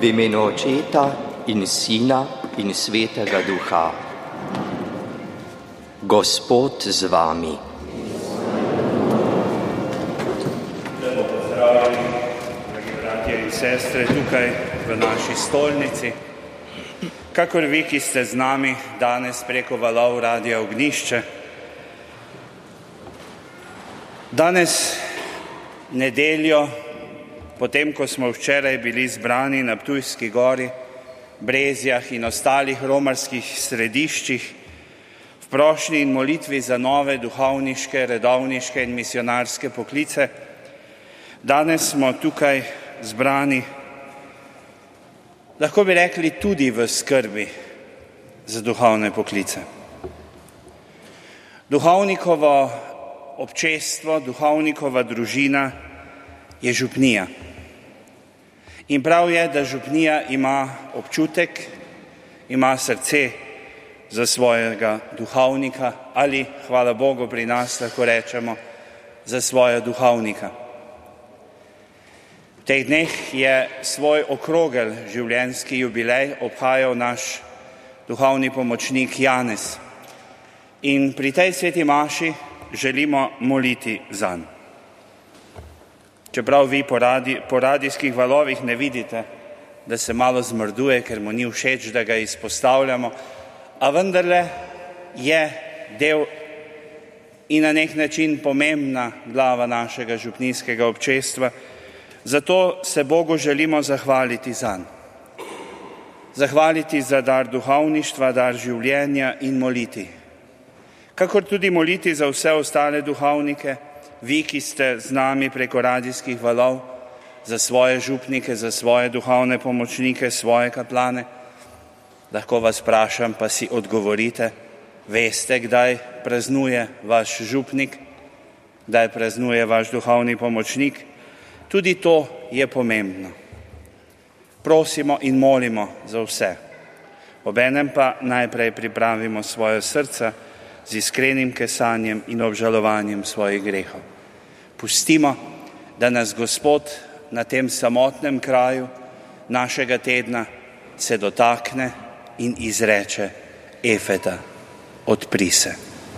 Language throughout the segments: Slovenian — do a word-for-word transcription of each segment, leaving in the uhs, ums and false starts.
imenu Očeta in Sina in Svetega Duha. Gospod z vami. Lepo pozdravljeni, dragi bratje in sestre, tukaj v naši stolnici. Kakor vi, ki ste z nami danes preko valov Radia Ognjišče. Danes nedeljo, potem ko smo včeraj bili zbrani na Ptujski gori, Brezjah in ostalih romarskih središčih, v prošnji in molitvi za nove duhovniške, redovniške in misionarske poklice, danes smo tukaj zbrani, lahko bi rekli tudi v skrbi za duhovne poklice. Duhovnikovo občestvo, duhovnikova družina je župnija. In prav je, da župnija ima občutek, ima srce za svojega duhovnika ali, hvala Bogu, pri nas lahko rečemo, za svoja duhovnika. V teh dneh je svoj okrogel življenjski jubilej obhajal naš duhovni pomočnik Janez. In pri tej sveti maši želimo moliti zanj. Čeprav vi po, radi, po radijskih valovih ne vidite, da se malo zmrduje, ker mu ni všeč, da ga izpostavljamo, a vendarle je del in na nek način pomembna glava našega župnijskega občestva, zato se Bogu želimo zahvaliti zanj. Zahvaliti za dar duhovništva, dar življenja in moliti. Kakor tudi moliti za vse ostale duhovnike, vi, ki ste z nami preko radijskih valov, za svoje župnike, za svoje duhovne pomočnike, svoje kaplane. Lahko vas vprašam, pa si odgovorite, veste, kdaj praznuje vaš župnik, kdaj praznuje vaš duhovni pomočnik? Tudi to je pomembno. Prosimo in molimo za vse. Obenem pa najprej pripravimo svoje srca z iskrenim kesanjem in obžalovanjem svojih grehov. Pustimo, da nas Gospod na tem samotnem kraju našega tedna se dotakne in izreče Efeta, odpri se.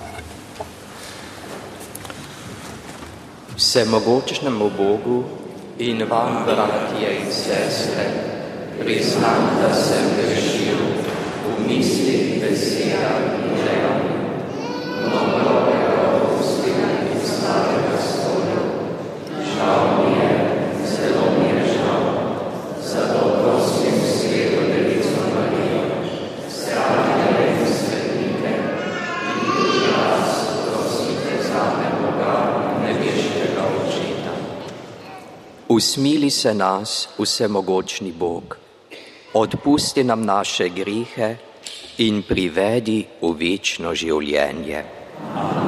Vsemogočnemu Bogu in vam, bratje in sestre, priznam, da sem grešil v mislih, besedah in dejanjih. Mnogega odpustina in slabega storil. Žal mi je, zelo mi je žal, zato prosim Sveto Devico Marijo, stranke in svetnike, in tudi vas prosite zame Boga, nebeškega Očeta. Usmili se nas, vsemogočni Bog, odpusti nam naše grehe in privedi v večno življenje. Amen.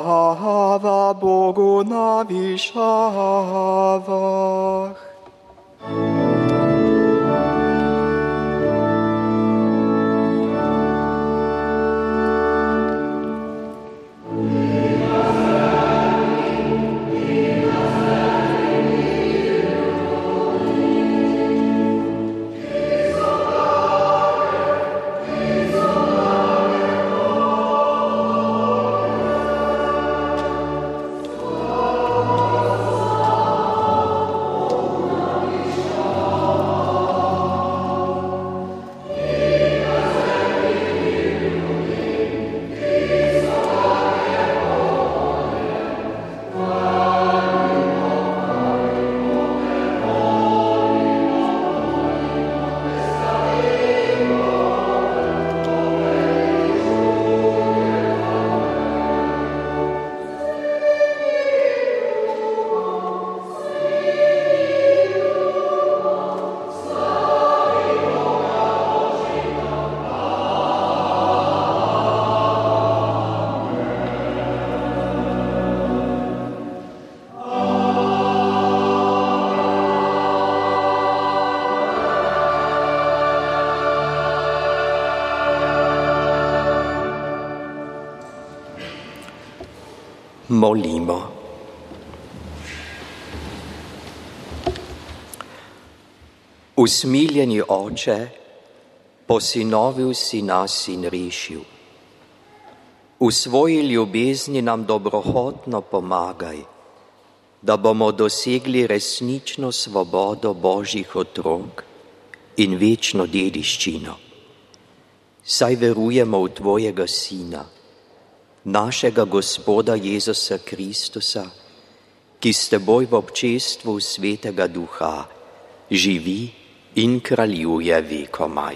sláva Bogu na výšavách. Molimo. Usmiljeni Oče, posinovil si nas in rešil. V svoji ljubezni nam dobrohotno pomagaj, da bomo dosegli resnično svobodo Božjih otrok in večno dediščino. Saj verujemo v Tvojega Sina, našega Gospoda Jezusa Kristusa, ki s Teboj v občestvu Svetega Duha živi in kraljuje vekomaj.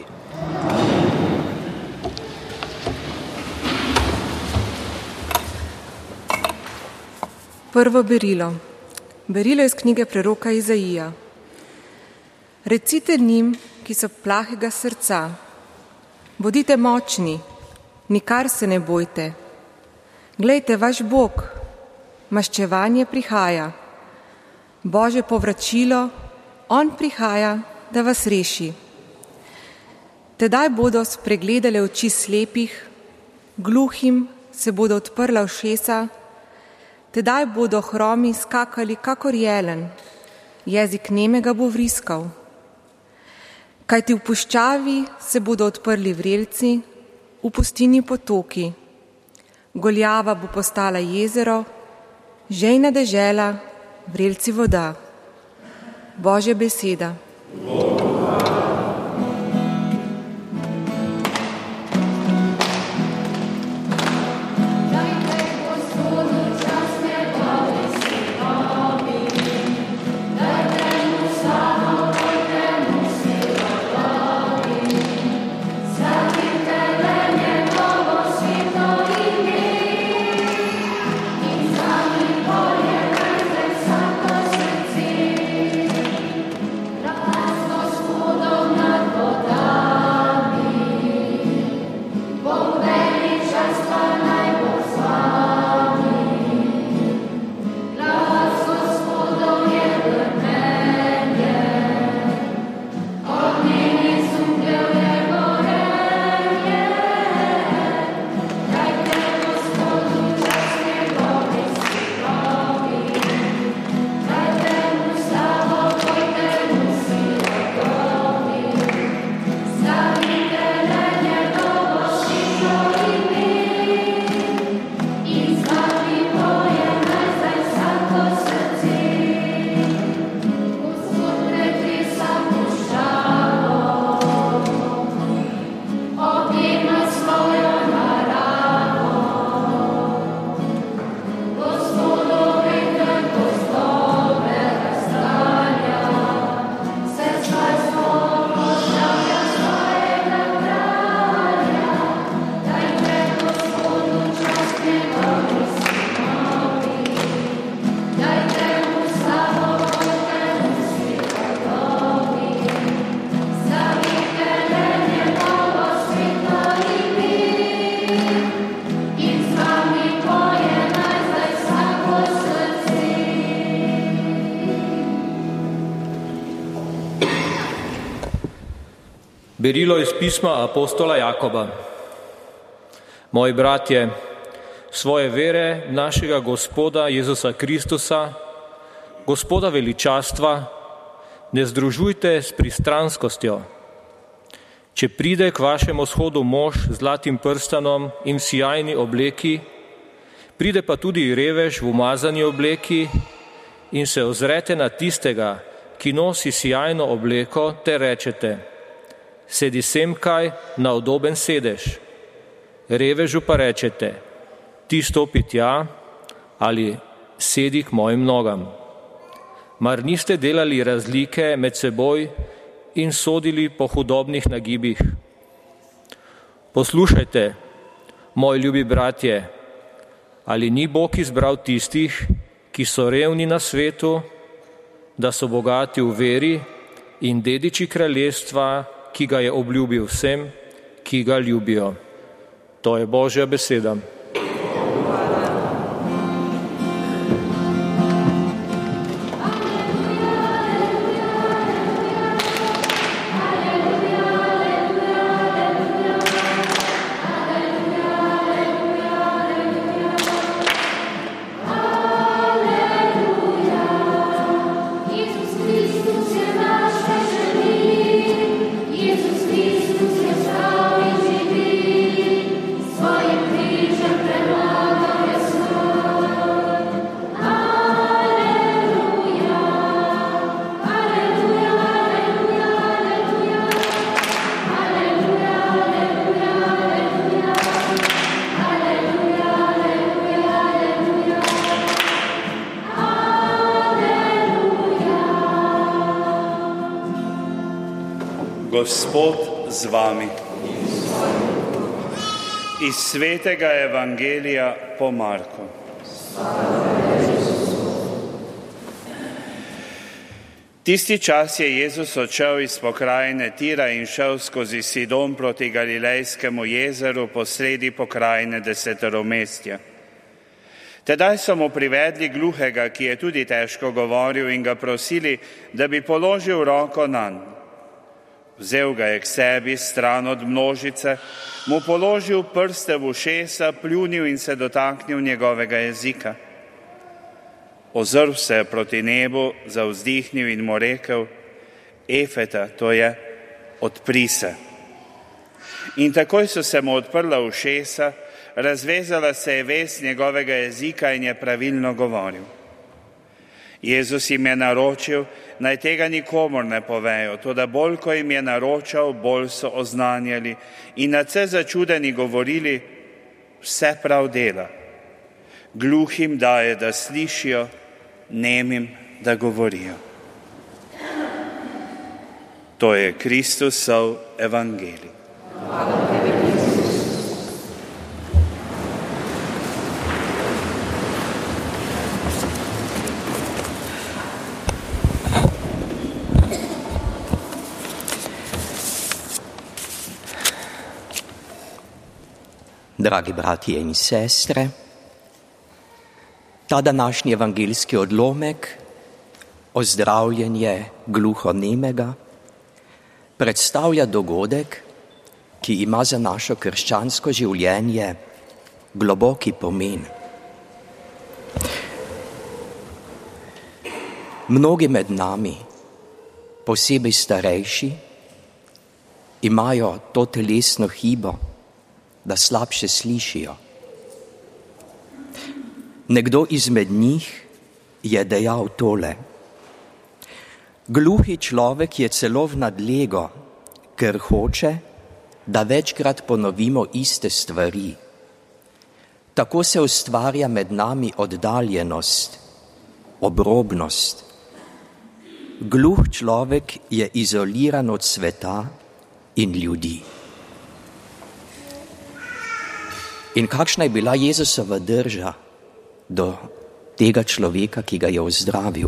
Prvo berilo. Berilo iz knjige preroka Izaija. Recite njim, ki so plahega srca, bodite močni, nikar se ne bojte. Glejte, vaš Bog, maščevanje prihaja, Božje povračilo, On prihaja, da vas reši. Tedaj bodo spregledale oči slepih, gluhim se bodo odprla ušesa, tedaj bodo hromi skakali kakor jelen, jezik nemega bo vriskal. Kajti v puščavi se bodo odprli vrelci, v pustini potoki. Goljava bo postala jezero, žejna dežela, vrelci voda. Božja beseda. Last Berilo iz pisma apostola Jakoba. Moji bratje, svoje vere našega Gospoda Jezusa Kristusa, Gospoda veličastva, ne združujte s pristranskostjo. Če pride k vašemu shodu mož z zlatim prstanom in v sijajni obleki, pride pa tudi revež v umazani obleki in se ozrete na tistega, ki nosi sijajno obleko, te rečete: sedi semkaj na udoben sedež. Revežu pa rečete: ti stopi tja ali sedi k mojim nogam. Mar niste delali razlike med seboj in sodili po hudobnih nagibih? Poslušajte, moji ljubi bratje, ali ni Bog izbral tistih, ki so revni na svetu, da so bogati v veri in dediči kraljestva, ki ga je obljubil vsem, ki ga ljubijo. To je Božja beseda. Gospod z vami. Iz svetega evangelija po Marku. Tisti čas je Jezus odšel iz pokrajine Tira in šel skozi Sidon proti Galilejskemu jezeru posredi pokrajine deseteromestja. Tedaj so mu privedli gluhega, ki je tudi težko govoril, in ga prosili, da bi položil roko nanj. Vzel ga je k sebi stran od množice, mu položil prste v ušesa, pljunil in se dotaknil njegovega jezika. Ozrl se je proti nebu, zavzdihnil in mu rekel: Efeta, to je, odpri se. In takoj so se mu odprla ušesa, razvezala se je vez njegovega jezika in je pravilno govoril. Jezus jim je naročil, naj tega nikomur ne povejo, toda bolj, ko jim je naročal, bolj so oznanjali in nadvse začudeni govorili: vse prav dela. Gluhim daje, da slišijo, nemim, da govorijo. To je Kristusov evangelij. Dragi bratje in sestre, ta današnji evangeljski odlomek, ozdravljenje gluhonemega, predstavlja dogodek, ki ima za našo krščansko življenje globoki pomen. Mnogi med nami, posebej starejši, imajo to telesno hibo, da slabše slišijo. Nekdo izmed njih je dejal tole: gluhi človek je celo v nadlego, ker hoče, da večkrat ponovimo iste stvari. Tako se ustvarja med nami oddaljenost, obrobnost. Gluh človek je izoliran od sveta in ljudi. In kakšna je bila Jezusova drža do tega človeka, ki ga je ozdravil?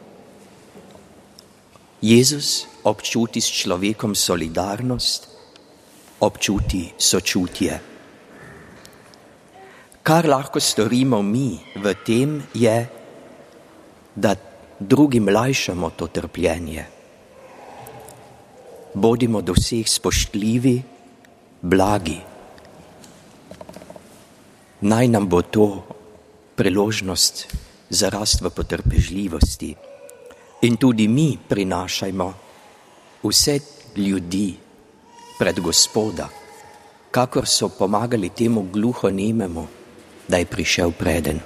Jezus občuti s človekom solidarnost, občuti sočutje. Kar lahko storimo mi v tem je, da drugim lajšamo to trpljenje. bodimo do vseh spoštljivi, blagi. Naj nam bo to priložnost za rast v potrpežljivosti in tudi mi prinašajmo vse ljudi pred Gospoda, kakor so pomagali temu gluhonememu, da je prišel preden.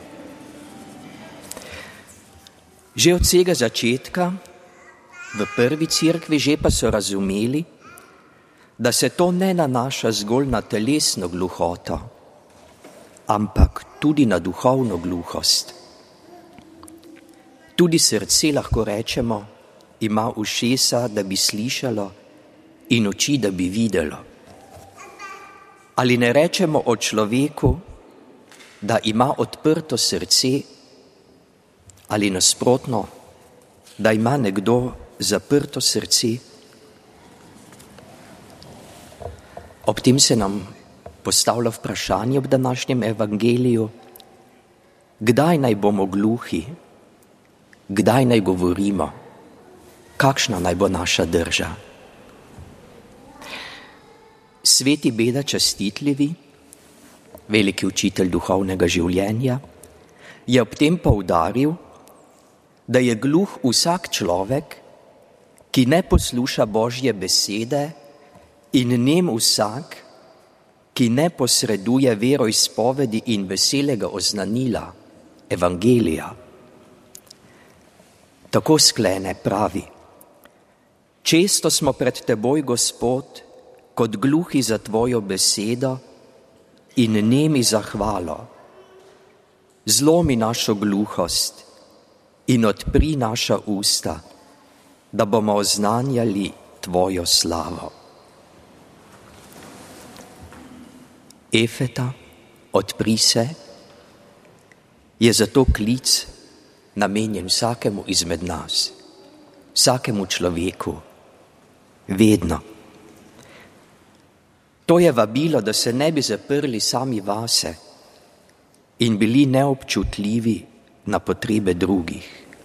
Že od vsega začetka v prvi cerkvi že pa so razumeli, da se to ne nanaša zgolj na telesno gluhoto, ampak tudi na duhovno gluhost. Tudi srce, lahko rečemo, ima ušesa, da bi slišalo, in oči, da bi videlo. Ali ne rečemo o človeku, da ima odprto srce, ali nasprotno, da ima nekdo zaprto srce? Ob tem se nam postavlja vprašanje ob današnjem evangeliju, kdaj naj bomo gluhi, kdaj naj govorimo, kakšna naj bo naša drža. Sveti Beda Častitljivi, veliki učitelj duhovnega življenja, je ob tem poudaril, da je gluh vsak človek, ki ne posluša Božje besede, in nem vsak, ki ne posreduje veroizpovedi in veselega oznanila, evangelija. Tako sklene, pravi: često smo pred teboj, Gospod, kot gluhi za tvojo besedo in nemi za hvalo. Zlomi našo gluhost in odpri naša usta, da bomo oznanjali tvojo slavo. Efeta, odpri se, je zato klic namenjen vsakemu izmed nas, vsakemu človeku, vedno. To je vabilo, da se ne bi zaprli sami vase in bili neobčutljivi na potrebe drugih.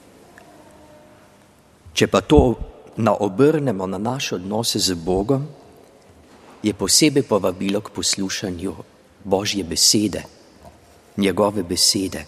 Če pa to naobrnemo na naše odnose z Bogom, je posebej povabilo k poslušanju Božje besede, njegove besede.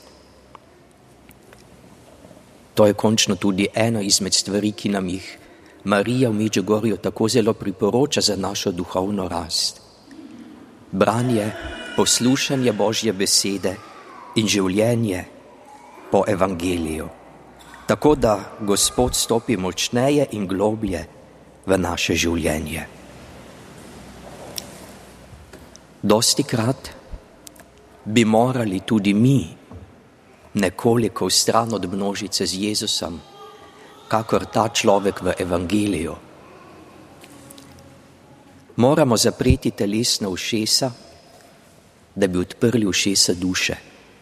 To je končno tudi ena izmed stvari, ki nam jih Marija v Medžugorju tako zelo priporoča za našo duhovno rast. Branje, poslušanje Božje besede in življenje po evangeliju, tako da Gospod stopi močneje in globlje v naše življenje. Dostikrat bi morali tudi mi nekoliko vstran od množice z Jezusom, kakor ta človek v evangeliju. Moramo zapreti telesna ušesa, da bi odprli ušesa duše.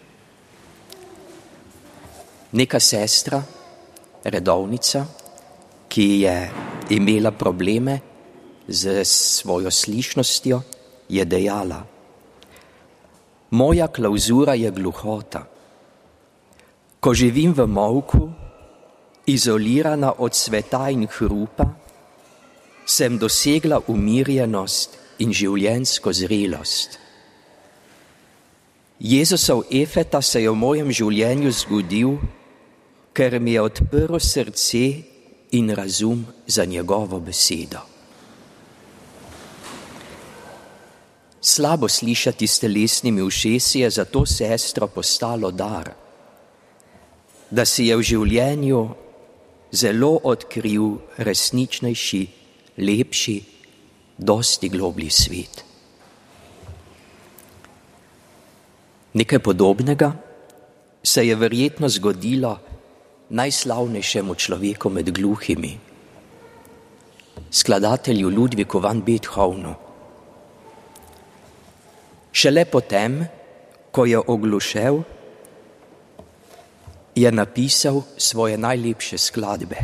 Neka sestra, redovnica, ki je imela probleme z svojo slišnostjo, je dejala: moja klauzura je gluhota. Ko živim v molku, izolirana od sveta in hrupa, sem dosegla umirjenost in življenjsko zrelost. Jezusov Efeta se je v mojem življenju zgodil, ker mi je odprl srce in razum za njegovo besedo. Slabo slišati s telesnimi ušesi je za to sestro postalo dar, da si je v življenju zelo odkril resničnejši, lepši, dosti globlji svet. Nekaj podobnega se je verjetno zgodilo najslavnejšemu človeku med gluhimi, skladatelju Ludviku van Beethovenu. Šele potem, ko je oglušel, je napisal svoje najlepše skladbe,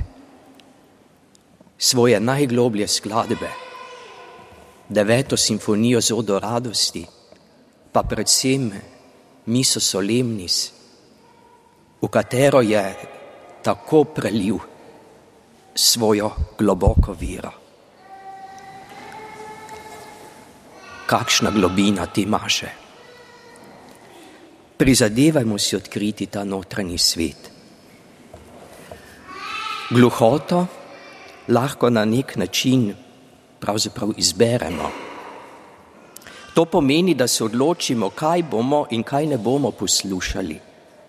svoje najgloblje skladbe, deveto simfonijo z Odo radosti, pa predvsem Miso solemnis, v katero je tako prelil svojo globoko vero. kakšna globina te maše. Prizadevajmo si odkriti ta notranji svet. Gluhoto lahko na nek način pravzaprav izberemo. To pomeni, da se odločimo, kaj bomo in kaj ne bomo poslušali.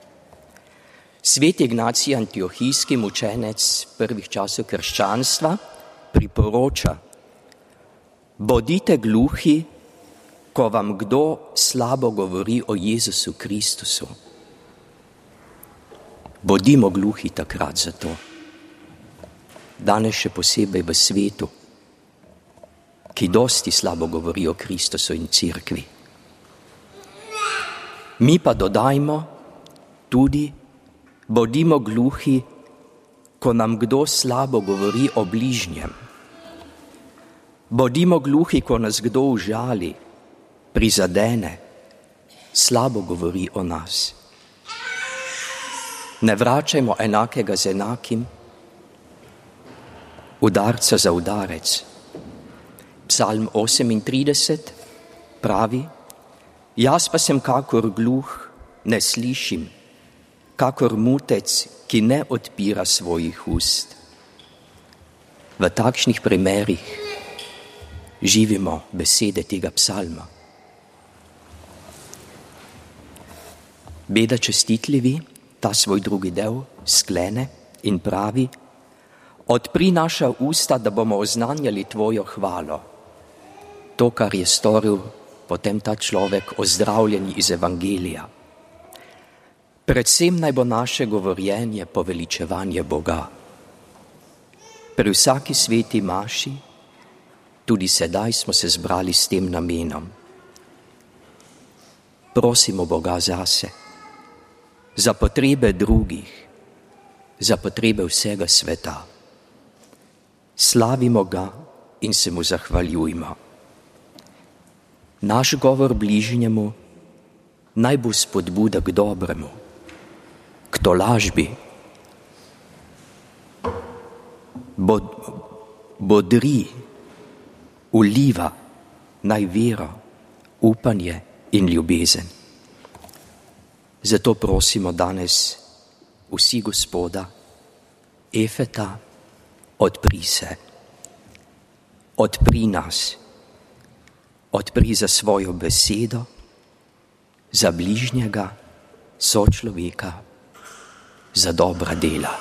Sveti Ignacij Antiohijski, učenec prvih časov krščanstva, priporoča: bodite gluhi, ko vam kdo slabo govori o Jezusu Kristusu. Bodimo gluhi takrat za to. Danes še posebej v svetu, ki dosti slabo govori o Kristusu in Cerkvi. Mi pa dodajmo tudi: bodimo gluhi, ko nam kdo slabo govori o bližnjem. Bodimo gluhi, ko nas kdo užali, prizadene, slabo govori o nas. Ne vračajmo enakega z enakim, udarca za udarec. Psalm osemintrideset pravi: jaz pa sem kakor gluh, ne slišim, kakor mutec, ki ne odpira svojih ust. V takšnih primerih živimo besede tega psalma. Beda Čestitljivi ta svoj drugi del sklene in pravi: odpri naša usta, da bomo oznanjali tvojo hvalo. To, kar je storil potem ta človek, ozdravljeni iz Evangelija. Predvsem naj bo naše govorjenje poveličevanje Boga. Pri vsaki sveti maši, tudi sedaj smo se zbrali s tem namenom. Prosimo Boga zase, za potrebe drugih, za potrebe vsega sveta. Slavimo ga in se mu zahvaljujmo. Naš govor bližnjemu naj bo spodbuda k dobremu, k tolažbi. Bod, bodri, uliva naj vero, upanje in ljubezen. Zato prosimo danes vsi Gospoda: Efeta, odpri se, odpri nas, odpri za svojo besedo, za bližnjega, sočloveka, za dobra dela.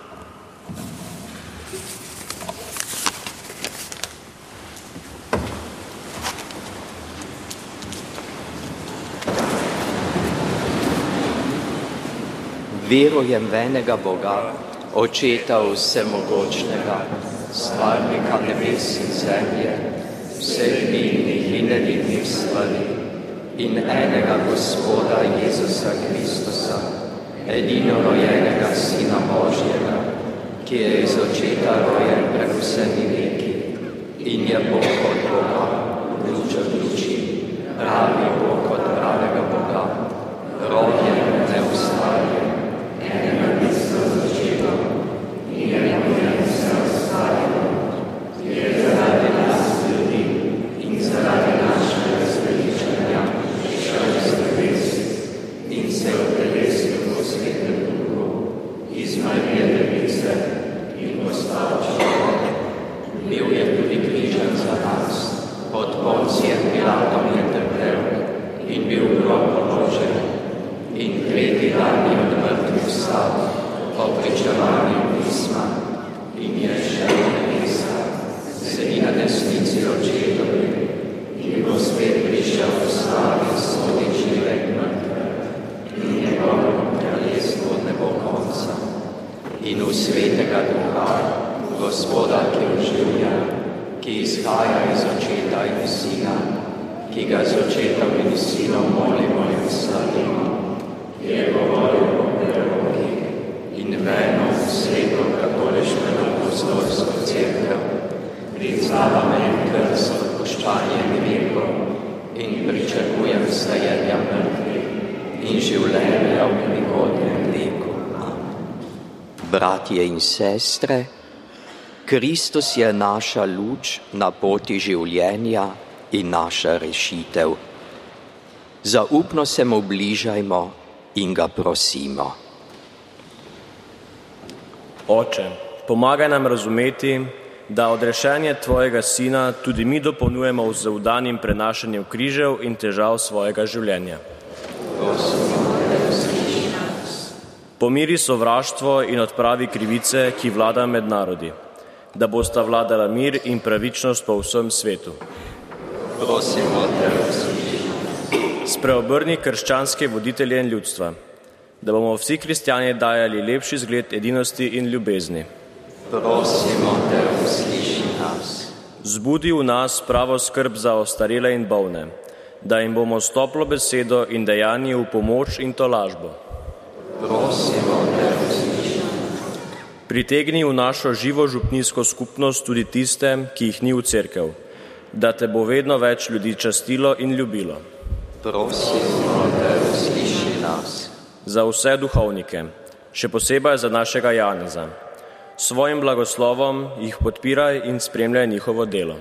Verujem v enega Boga, Očeta vsemogočnega, stvarnika nebes in zemlje, vseh vidnih in nevidnih stvari, in enega Gospoda Jezusa Kristusa, edinorojenega Sina Božjega, ki je iz Očeta rojen pred vsemi veki in je Bog od Boga, luč od luči, pravi Bog od pravega Boga, rojen, neustaljen, enega bistva začetka in je rojen vse ostalo, ki je zaradi nas ljudi in zaradi našega zveličanja šel iz nebes in se v telesu po svetem duhu iz Marije Device in postal človek. Bil je tudi križan za nas, pod Poncijem Pilatom je trpel in bil v grob položen in tretji dan je od mrtvih vstal po pričevanju pisma in je šel v nebesa, sedi na desnici Očetovi in bo spet prišel v slavi sodit žive in mrtve in njegovo kraljestvo ne bo konca. In v svetega Duha, Gospoda, ki oživlja, ki izhaja iz Očeta in Sina, ki ga z Očetom in Sinom molimo in slavimo, je govoril o prerokih in v eno sveto katoliško apostolsko cerkev, priznavam en krst odpuščanje grehov in pričakujem stajenja mrtvih in življenja v prihodnjem veku. Bratje in sestre, Kristus je naša luč na poti življenja in naša rešitev. Zaupno se mu bližajmo in ga prosimo. Oče, pomagaj nam razumeti, da odrešenje Tvojega Sina tudi mi dopolnjujemo z vdanim prenašanjem križev in težav svojega življenja. Pomiri sovraštvo in odpravi krivice, ki vlada med narodi, da bosta vladala mir in pravičnost po vsem svetu. Prosimo te, Spreobrni krščanske voditelje in ljudstva, da bomo vsi kristjani dajali lepši zgled edinosti in ljubezni. prosimo te, usliši nas. Zbudi v nas pravo skrb za ostarele in bolne, da jim bomo s toplo besedo in dejanji v pomoč in tolažbo. Prosimo te, usliši. Pritegni v našo živo župnijsko skupnost tudi tiste, ki jih ni v cerkev, da te bo vedno več ljudi častilo in ljubilo. Prosimo te, usliši nas. Za vse duhovnike, še posebej za našega Janeza, svojim blagoslovom jih podpiraj in spremljaj njihovo delo.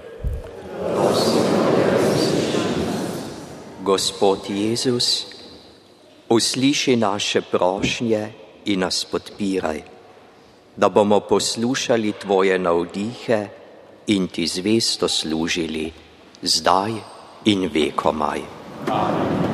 Gospod Jezus, usliši naše prošnje in nas podpiraj, da bomo poslušali Tvoje navdihe in Ti zvesto služili, zdaj in vekomaj. Amen.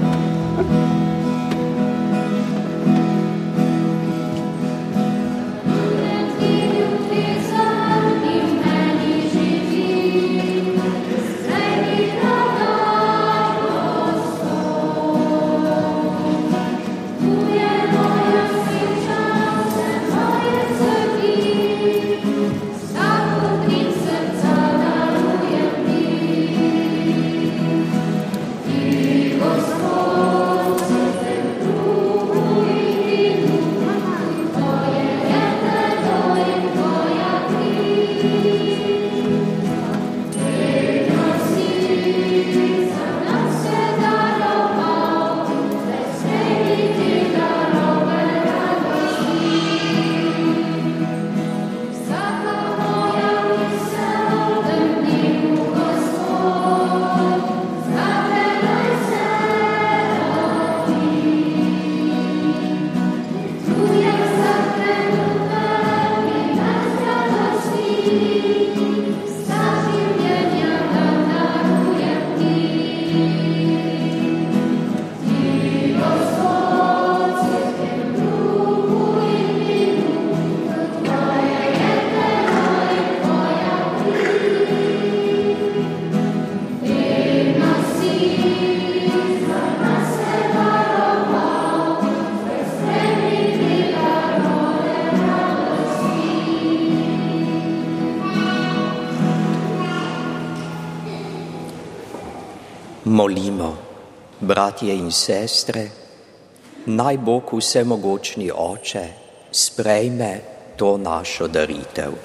Molimo, bratje in sestre, naj Bog vsemogočni Oče sprejme to našo daritev.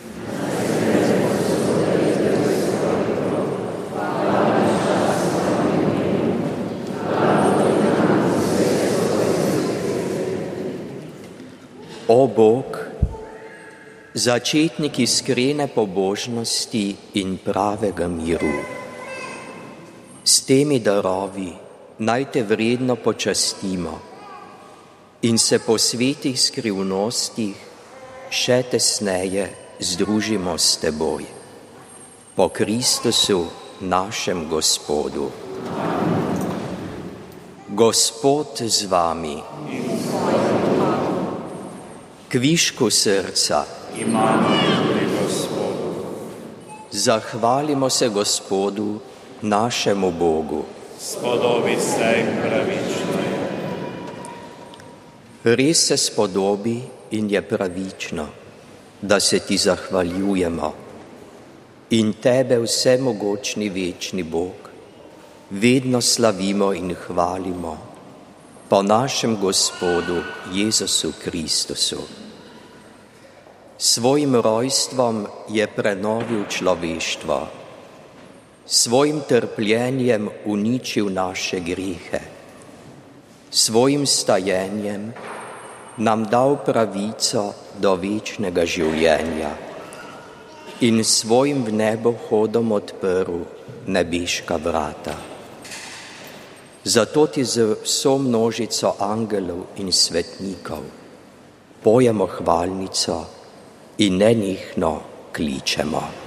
O Bog, začetnik iskrene pobožnosti in pravega miru, s temi darovi naj te vredno počastimo in se po svetih skrivnostih še tesneje združimo s teboj. Po Kristusu, našem Gospodu. Gospod z vami. Kvišku srca. Imamo pri Gospodu. Zahvalimo se Gospodu, našemu Bogu. Spodobi se pravično. Res se spodobi in je pravično, da se ti zahvaljujemo in tebe vsemogočni večni Bog vedno slavimo in hvalimo po našem Gospodu Jezusu Kristusu. Svojim rojstvom je prenovil človeštvo, svojim trpljenjem uničil naše grehe, svojim stajenjem nam dal pravico do večnega življenja in svojim vnebohodom odprl nebeška vrata. Zato ti z vso množico angelov in svetnikov pojemo hvalnico in nenehno kličemo.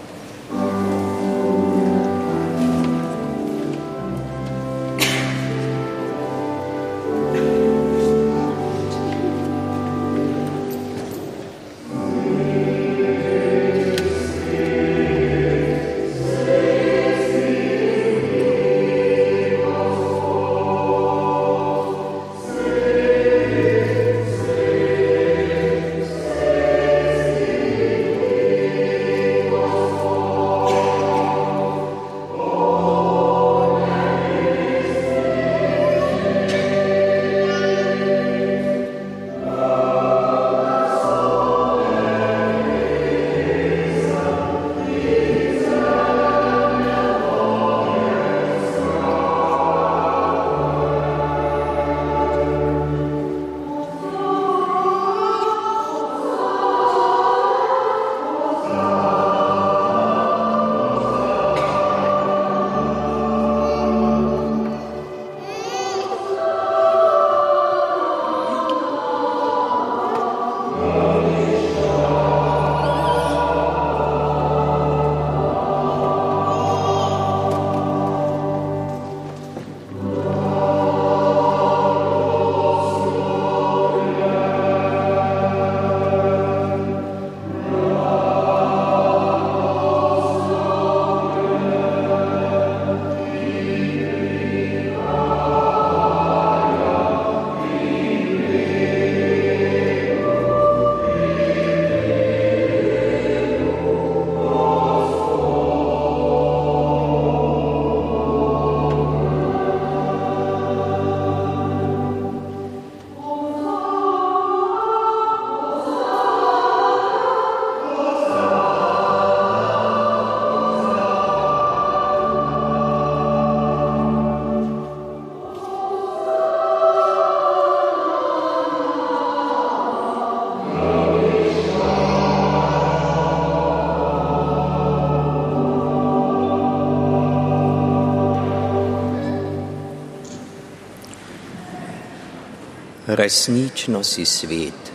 Resnično si svet,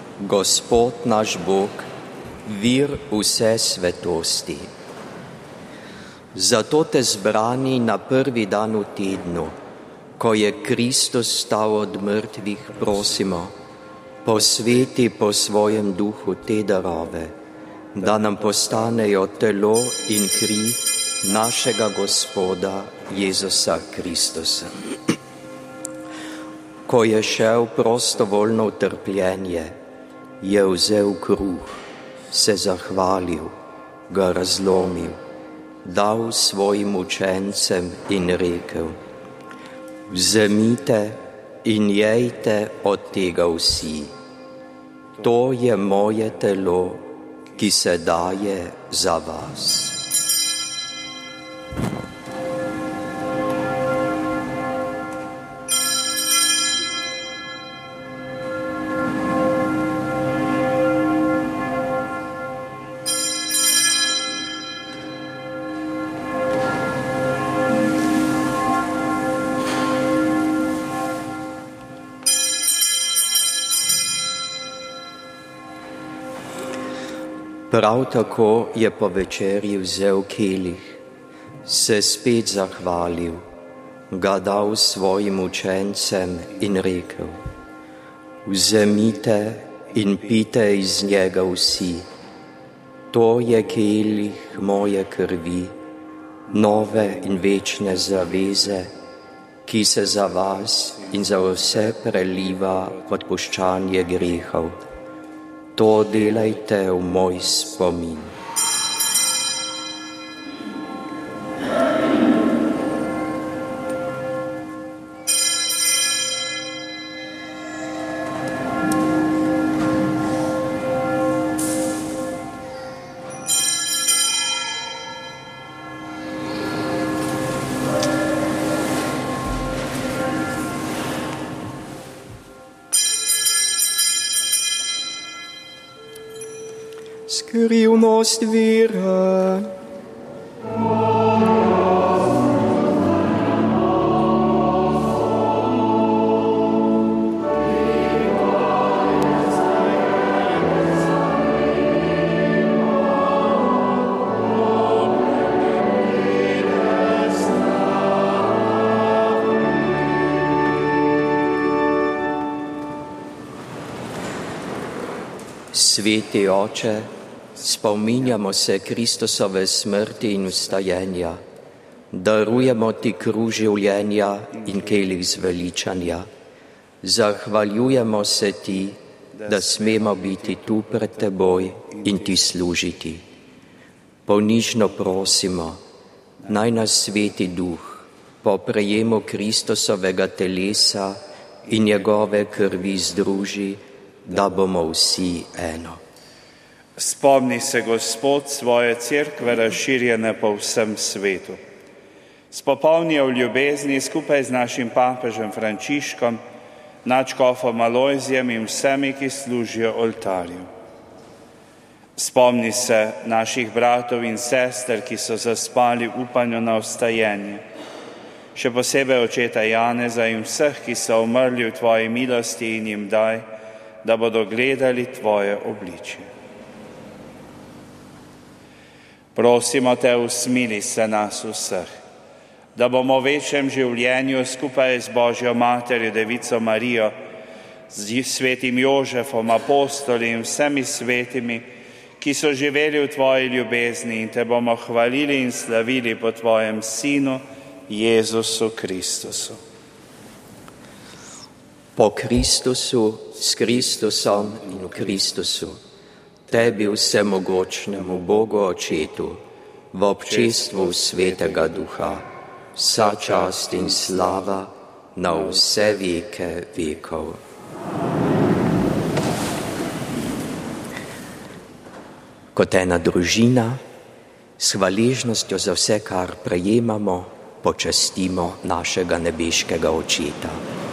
Gospod naš Bog, vir vse svetosti. Zato te zbrani na prvi dan v tednu, ko je Kristus stal od mrtvih, prosimo, posveti po svojem duhu te darove, da nam postanejo telo in kri našega Gospoda Jezusa Kristusa. Ko je šel prostovoljno v trpljenje, je vzel kruh, se zahvalil, ga razlomil, dal svojim učencem in rekel: vzemite in jejte od tega vsi. To je moje telo, ki se daje za vas. Prav tako je po večerji vzel kelih, se spet zahvalil, ga dal svojim učencem in rekel: vzemite in pite iz njega vsi. To je kelih moje krvi, nove in večne zaveze, ki se za vas in za vse preliva v odpuščanje grehov. To delajte v moj spomin. Skrivnost vere. Sveti Oče, spominjamo se Kristusove smrti in vstajenja, darujemo ti kruh življenja in kelih zveličanja, zahvaljujemo se ti, da smemo biti tu pred teboj in ti služiti. Ponižno prosimo, naj nas Sveti Duh po prejemu Kristusovega telesa in njegove krvi združi, da bomo vsi eno. Spomni se, Gospod, svoje cerkve razširjene po vsem svetu. Spopolni jo v ljubezni skupaj z našim papežem Frančiškom, nadškofom Alojzijem in vsemi, ki služijo oltarju. Spomni se naših bratov in sester, ki so zaspali v upanju na vstajenje. Še posebej očeta Janeza in vseh, ki so umrli v tvoji milosti, in jim daj, da bodo gledali tvoje obličje. Prosimo te, usmili se nas vseh, da bomo v večnem življenju skupaj z Božjo Materjo, Devico Marijo, z svetim Jožefom, apostoli in vsemi svetimi, ki so živeli v tvoji ljubezni, in te bomo hvalili in slavili po tvojem Sinu, Jezusu Kristusu. Po Kristusu, s Kristusom in v Kristusu, tebi vsemogočnemu Bogu Očetu, v občestvu Svetega Duha, vsa čast in slava na vse veke vekov. Kot ena družina, s hvaležnostjo za vse, kar prejemamo, počastimo našega nebeškega Očeta.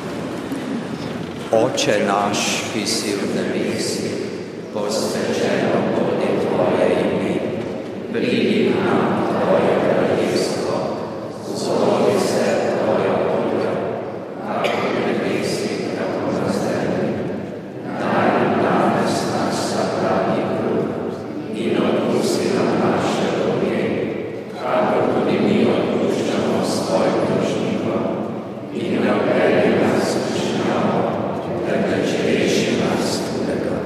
Oče naš, ki si v nebesih, posvečeno bodi tvoje ime, pridi k nam tvoje kraljestvo, zgodi se tvoja volja, tako v nebesih, tako na zemlji. Daj nam danes naš vsakdanji kruh in odpusti nam naše dolge, kakor tudi mi odpuščamo svojim dolžnikom, in ne vpelji nas v kušnjavo, temveč reši nas hudega.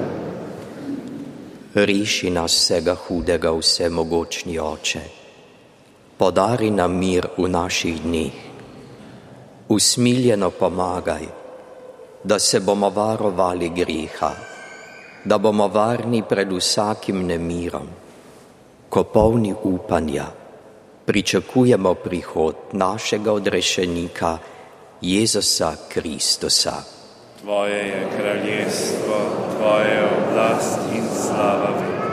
Reši nas vsega hudega, vsemogočni Oče. Podari nam mir v naših dneh. Usmiljeno pomagaj, da se bomo varovali greha, da bomo varni pred vsakim nemirom. Ko polni upanja pričakujemo prihod našega odrešenika, Jezusa Kristusa. Tvoje je kraljestvo, tvoje je oblast in slava veka.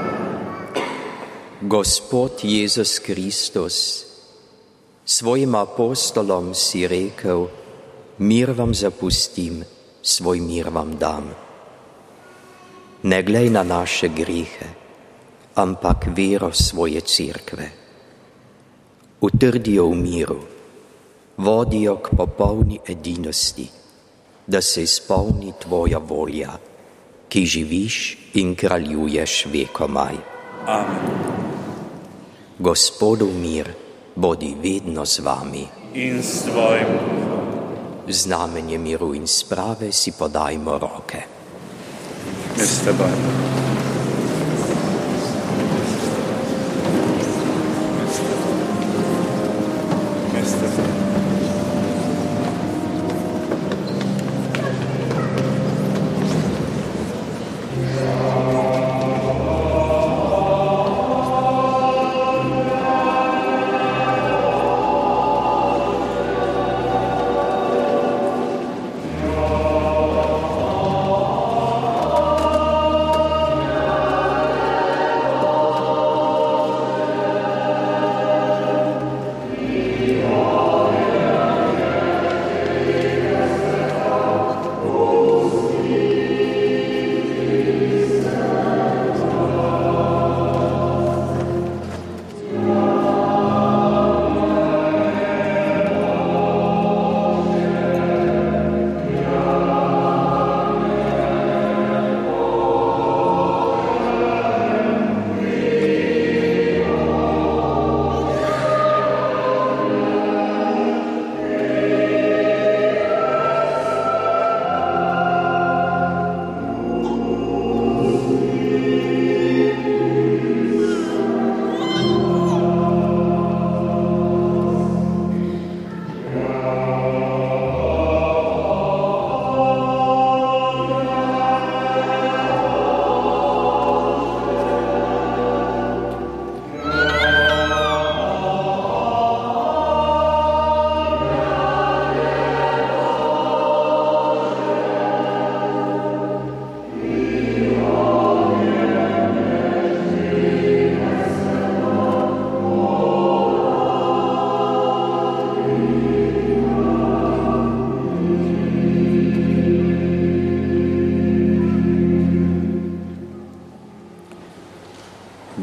Gospod Jezus Kristus, svojim apostolom si rekel, mir vam zapustim, svoj mir vam dam. Ne glej na naše grehe, ampak vero svoje cerkve. Utrdijo v miru, vodijo k popolni edinosti, da se izpolni tvoja volja, ki živiš in kraljuješ vekomaj. Amen. Gospodov mir bodi vedno z vami. In s tvojim duhom. Znamenje miru in sprave si podajmo roke. S teboj.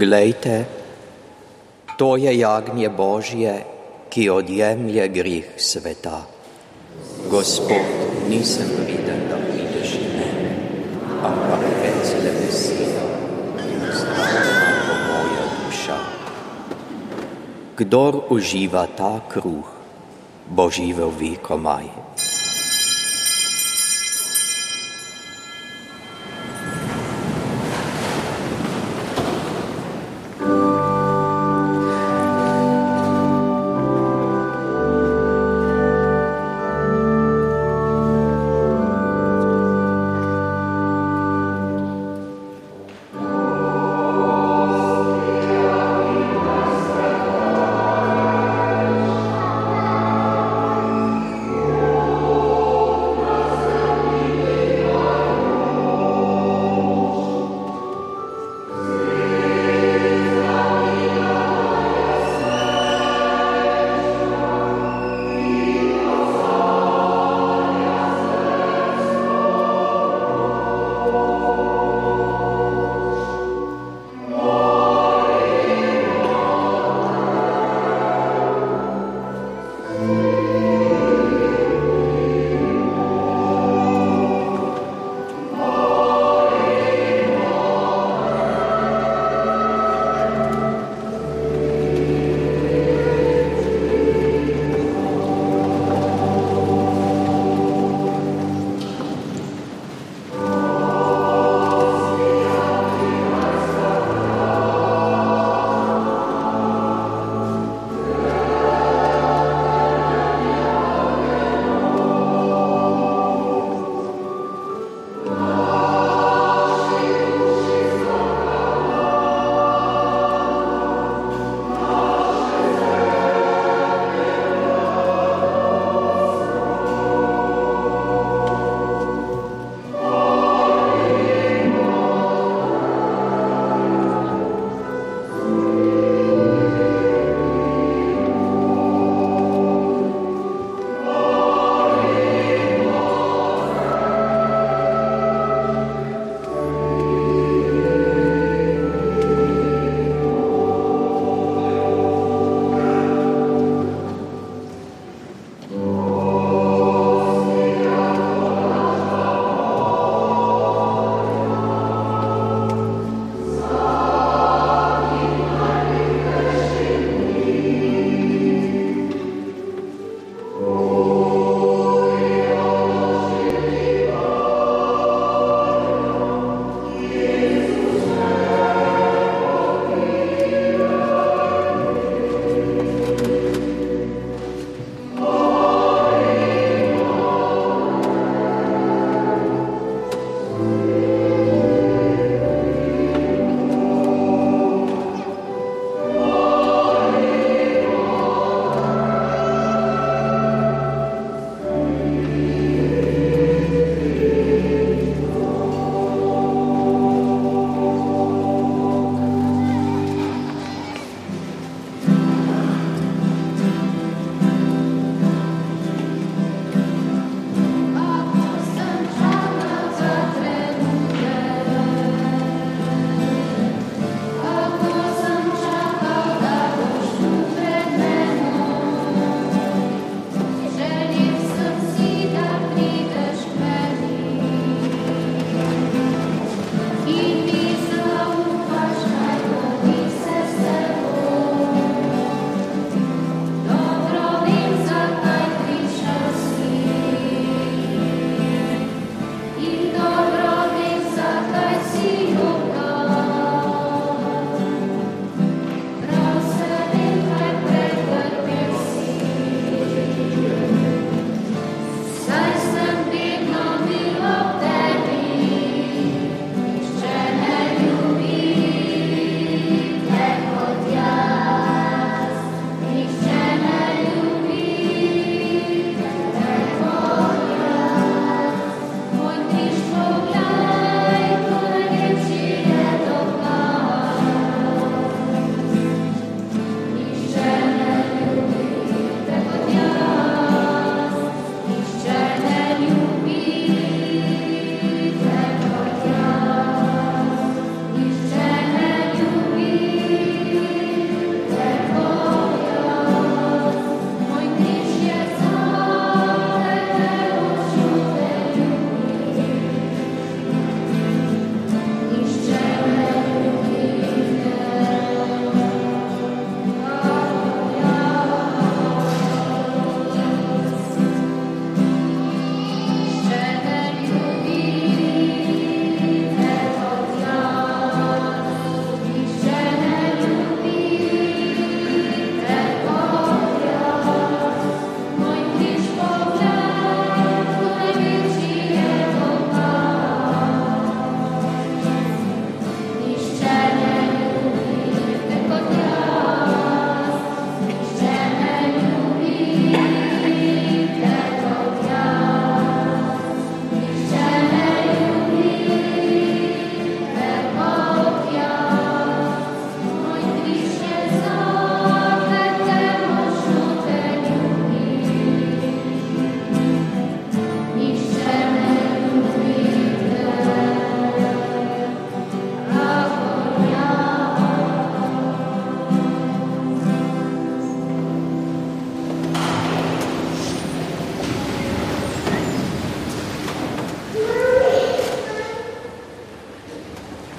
Glejte, to je jagnje Božje, ki odjemlje greh sveta. Gospod, nisem vreden, da prideš v mene, ampak več le beseda in zdravljena bo moja duša. Kdor uživa ta kruh, bo živel vekomaj. Amen.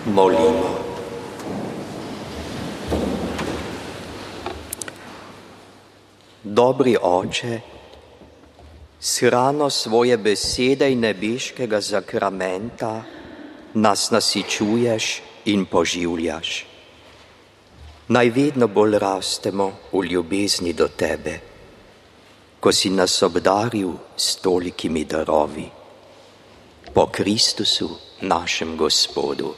Molimo. Dobri Oče, s hrano svoje besede in nebeškega zakramenta nas nasičuješ in poživljaš. Naj vedno bolj rastemo v ljubezni do Tebe, ko si nas obdaril s tolikimi darovi. Po Kristusu, našem Gospodu.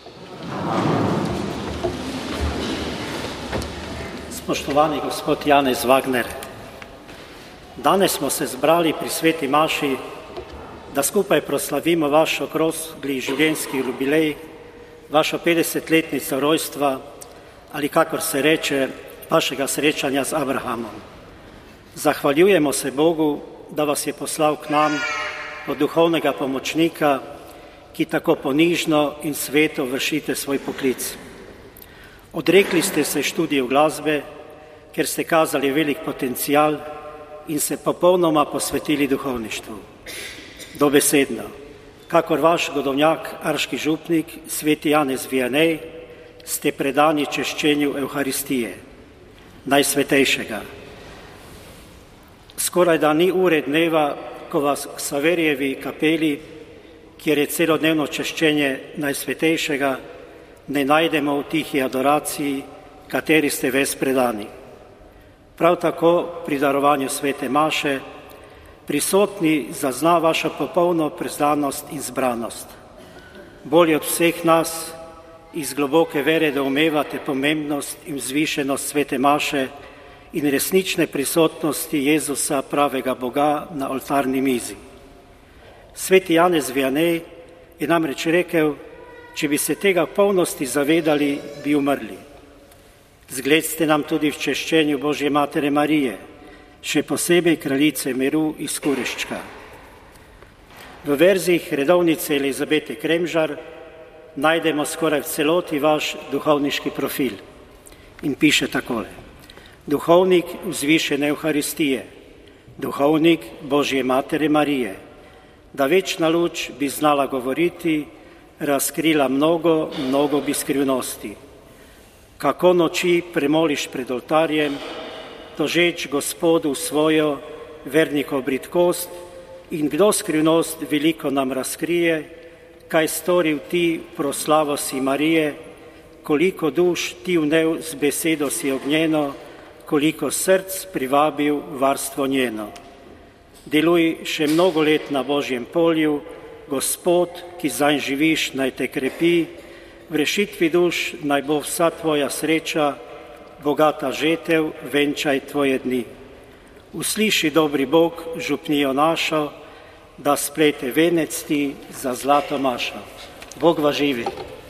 Spoštovani gospod Janez Wagner, danes smo se zbrali pri sveti maši, da skupaj proslavimo vaš okrogli življenjski jubilej, vašo petdesetletnico rojstva ali kakor se reče, vašega srečanja z Abrahamom. Zahvaljujemo se Bogu, da vas je poslal k nam od duhovnega pomočnika, ki tako ponižno in sveto vršite svoj poklic. Odrekli ste se študiju glasbe, ker ste kazali velik potencial in se popolnoma posvetili duhovništvu. Dobesedno, kakor vaš godovnjak, arški župnik, sveti Janez Vianney, ste predani češčenju Evharistije, najsvetejšega. Skoraj da ni ure dneva, ko vas v Ksaverjevi kapeli, kjer je celodnevno češčenje najsvetejšega, ne najdemo v tihi adoraciji, kateri ste ves predani. Prav tako pri darovanju svete maše prisotni zazna vašo popolno prezdanost in zbranost. Bolje od vseh nas iz globoke vere doumevate pomembnost in vzvišenost svete maše in resnične prisotnosti Jezusa, pravega Boga, na oltarni mizi. Sveti Janez Vianney je namreč rekel, če bi se tega v polnosti zavedali, bi umrli. Zgled ste nam tudi v češčenju Božje Matere Marije, še posebej kraljice miru iz Kureščka. V verzih redovnice Elizabete Kremžar najdemo skoraj v celoti vaš duhovniški profil in piše takole: duhovnik vzvišene Evharistije, duhovnik Božje Matere Marije, da večna luč bi znala govoriti, razkrila mnogo, mnogo bi skrivnosti. Kako noči premoliš pred oltarjem, tožeč Gospodu svojo vernikov bridkost in kdo skrivnost veliko nam razkrije, kaj storil ti proslavo si Marije, koliko duš ti vnev z besedo si ognjeno, koliko src privabil varstvo njeno. Deluj še mnogo let na Božjem polju, Gospod, ki zanj živiš, naj te krepi, v rešitvi duš naj bo vsa tvoja sreča, bogata žetev, venčaj tvoje dni. Usliši, dobri Bog, župnijo našo, da splete venec ti za zlato mašo. Bog vas živi.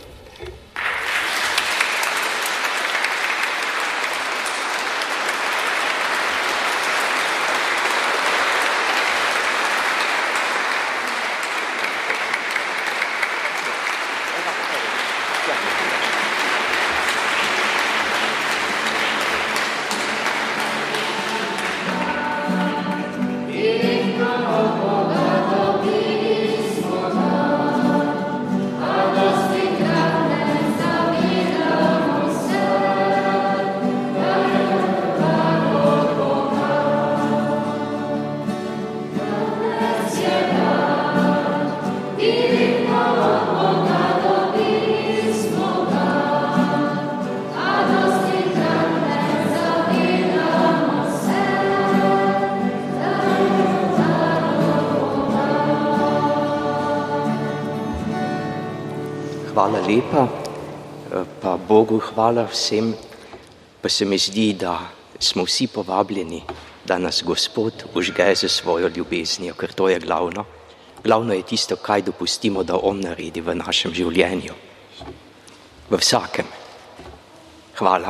Hvala lepa, pa Bogu hvala vsem, pa se mi zdi, da smo vsi povabljeni, da nas Gospod užge za svojo ljubeznijo, ker to je glavno. Glavno je tisto, kaj dopustimo, da On naredi v našem življenju. V vsakem. Hvala.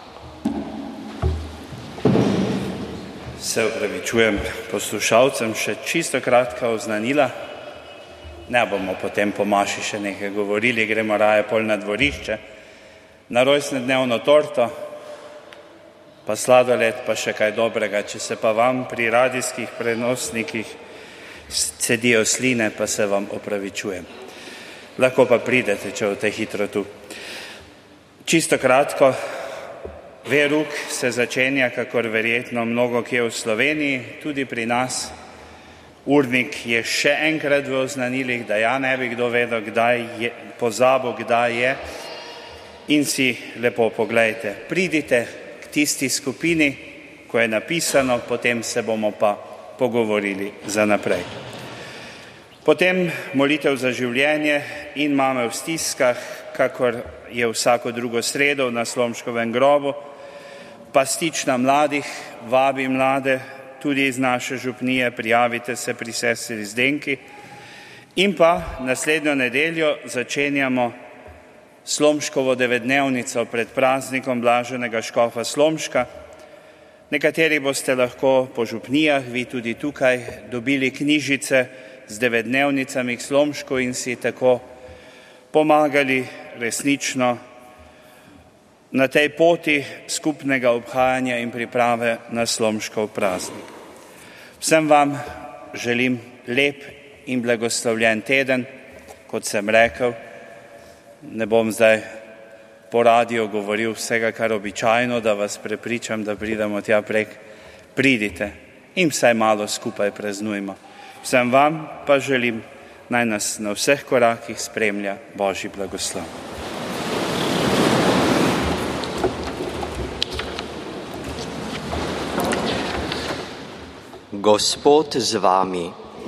Se opravičujem poslušalcem, še čisto kratka oznanila. Ne bomo potem po maši še nekaj govorili, gremo raje pol na dvorišče, na rojstnodnevno torto, pa sladoled, pa še kaj dobrega. Če se pa vam pri radijskih prenosnikih cedijo sline, pa se vam opravičujem. lahko pa pridete, če boste hitro tu. Čisto kratko, veruk se začenja, kakor verjetno mnogo kje v Sloveniji, tudi pri nas. Urnik je še enkrat v oznanilih, da ja ne bi kdo vedel, kdaj je, pozabil, kdaj je. In si lepo poglejte, pridite k tisti skupini, ko je napisano, potem se bomo pa pogovorili za naprej. Potem molitev za življenje in mame v stiskah, kakor je vsako drugo sredo na Slomškovem grobu. Pastična mladih vabi mlade, tudi iz naše župnije, prijavite se pri sestri Zdenki. In pa naslednjo nedeljo začenjamo Slomškovo devetdnevnico pred praznikom blaženega škofa Slomška. Nekateri boste lahko po župnijah, vi tudi tukaj, dobili knjižice z devetdnevnicami k Slomšku in si tako pomagali resnično na tej poti skupnega obhajanja in priprave na Slomškov praznik. Vsem vam želim lep in blagoslovljen teden, kot sem rekel. Ne bom zdaj po radiju govoril vsega, kar običajno, da vas prepričam, da pridemo tja prek. Pridite in vsaj malo skupaj praznujmo. Vsem vam pa želim, naj nas na vseh korakih spremlja Božji blagoslov. Gospod z vami.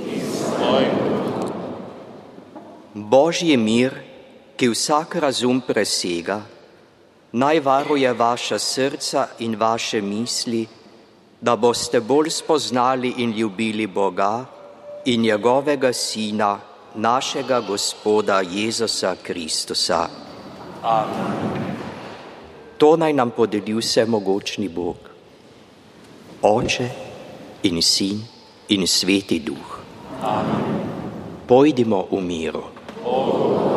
Božji mir, ki vsak razum presega, naj varuje vaša srca in vaše misli, da boste bolj spoznali in ljubili Boga in njegovega Sina, našega Gospoda Jezusa Kristusa. Amen. To naj nam podeli vsemogočni Bog, Oče in Sin in Sveti Duh. Amen. Pojdimo v miru. Amen.